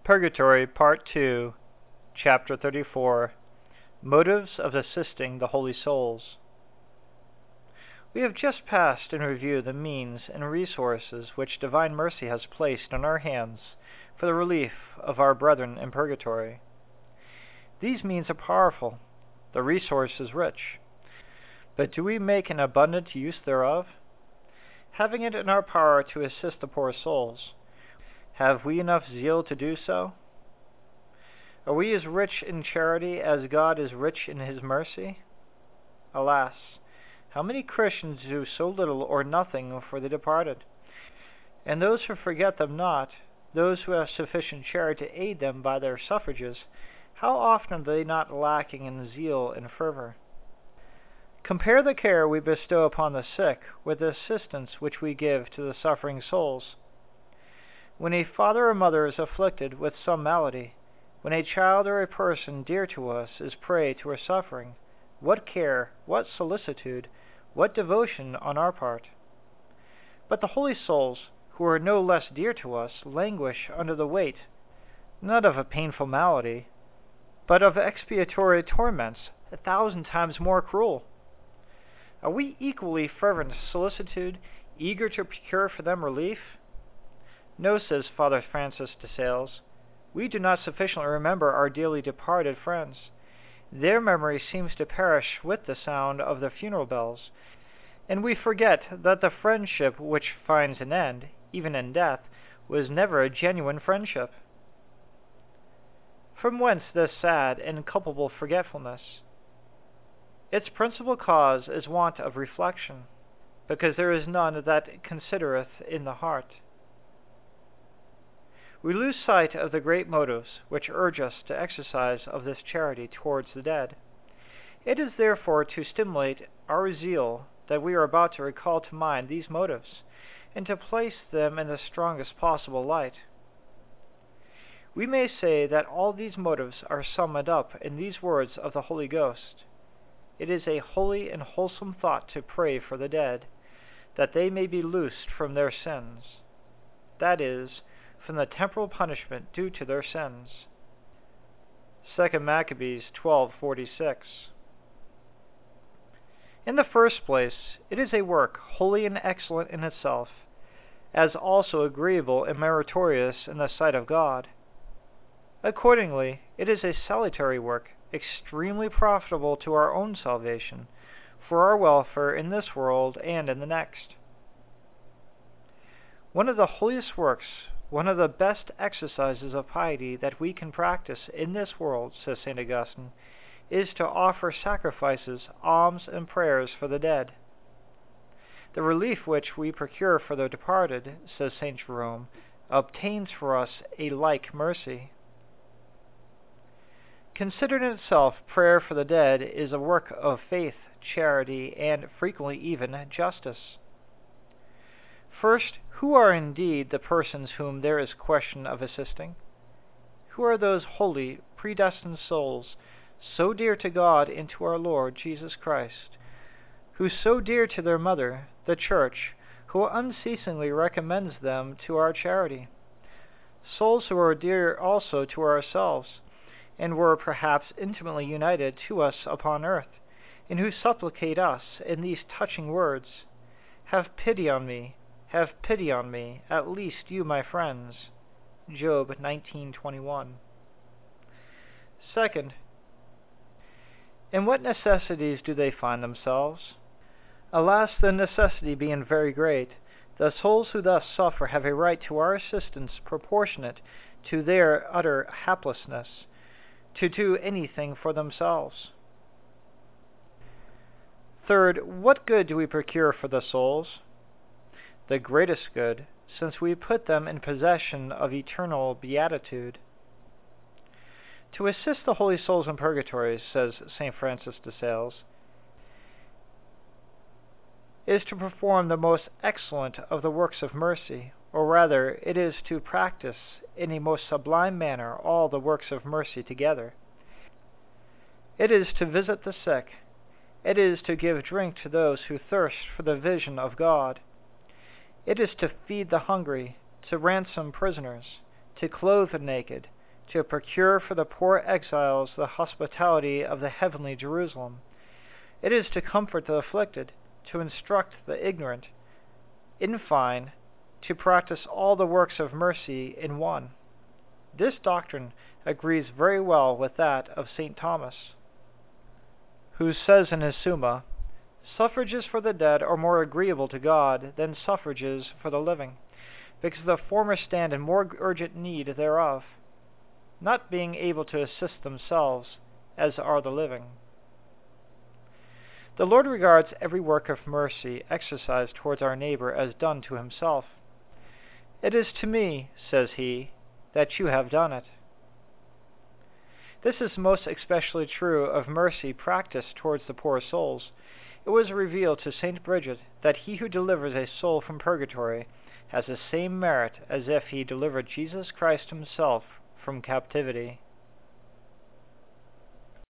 Purgatory, Part 2, Chapter 34. Motives of Assisting the Holy Souls. We have just passed in review the means and resources which divine mercy has placed in our hands for the relief of our brethren in purgatory. These means are powerful, the resources rich. But do we make an abundant use thereof? Having it in our power to assist the poor souls, have we enough zeal to do so? Are we as rich in charity as God is rich in his mercy? Alas, how many Christians do so little or nothing for the departed? And those who forget them not, those who have sufficient charity to aid them by their suffrages, how often are they not lacking in zeal and fervor? Compare the care we bestow upon the sick with the assistance which we give to the suffering souls. When a father or mother is afflicted with some malady, when a child or a person dear to us is prey to our suffering, what care, what solicitude, what devotion on our part! But the holy souls, who are no less dear to us, languish under the weight, not of a painful malady, but of expiatory torments 1,000 times more cruel. Are we equally fervent solicitude, eager to procure for them relief? No, says Father Francis de Sales, we do not sufficiently remember our dearly departed friends. Their memory seems to perish with the sound of the funeral bells, and we forget that the friendship which finds an end, even in death, was never a genuine friendship. From whence this sad and culpable forgetfulness? Its principal cause is want of reflection, because there is none that considereth in the heart. We lose sight of the great motives which urge us to exercise of this charity towards the dead. It is therefore to stimulate our zeal that we are about to recall to mind these motives, and to place them in the strongest possible light. We may say that all these motives are summed up in these words of the Holy Ghost. It is a holy and wholesome thought to pray for the dead, that they may be loosed from their sins, that is, from the temporal punishment due to their sins. 2 Maccabees 12:46. In the first place, it is a work holy and excellent in itself, as also agreeable and meritorious in the sight of God. Accordingly, it is a salutary work, extremely profitable to our own salvation, for our welfare in this world and in the next. One of the holiest works, one of the best exercises of piety that we can practice in this world, says St. Augustine, is to offer sacrifices, alms, and prayers for the dead. The relief which we procure for the departed, says St. Jerome, obtains for us a like mercy. Considered in itself, prayer for the dead is a work of faith, charity, and frequently even justice. First, who are indeed the persons whom there is question of assisting? Who are those holy, predestined souls, so dear to God and to our Lord Jesus Christ, who so dear to their mother, the Church, who unceasingly recommends them to our charity? Souls who are dear also to ourselves, and were perhaps intimately united to us upon earth, and who supplicate us in these touching words, "Have pity on me, have pity on me, at least you my friends." Job 19:21. Second, in what necessities do they find themselves? Alas, the necessity being very great, the souls who thus suffer have a right to our assistance proportionate to their utter haplessness, to do anything for themselves. Third, what good do we procure for the souls? The greatest good, since we put them in possession of eternal beatitude. To assist the holy souls in purgatory, says St. Francis de Sales, is to perform the most excellent of the works of mercy, or rather, it is to practice in a most sublime manner all the works of mercy together. It is to visit the sick. It is to give drink to those who thirst for the vision of God. It is to feed the hungry, to ransom prisoners, to clothe the naked, to procure for the poor exiles the hospitality of the heavenly Jerusalem. It is to comfort the afflicted, to instruct the ignorant, in fine, to practice all the works of mercy in one. This doctrine agrees very well with that of St. Thomas, who says in his Summa, "Suffrages for the dead are more agreeable to God than suffrages for the living, because the former stand in more urgent need thereof, not being able to assist themselves, as are the living." The Lord regards every work of mercy exercised towards our neighbor as done to himself. "It is to me," says he, "that you have done it." This is most especially true of mercy practiced towards the poor souls. It was revealed to St. Bridget that he who delivers a soul from purgatory has the same merit as if he delivered Jesus Christ himself from captivity.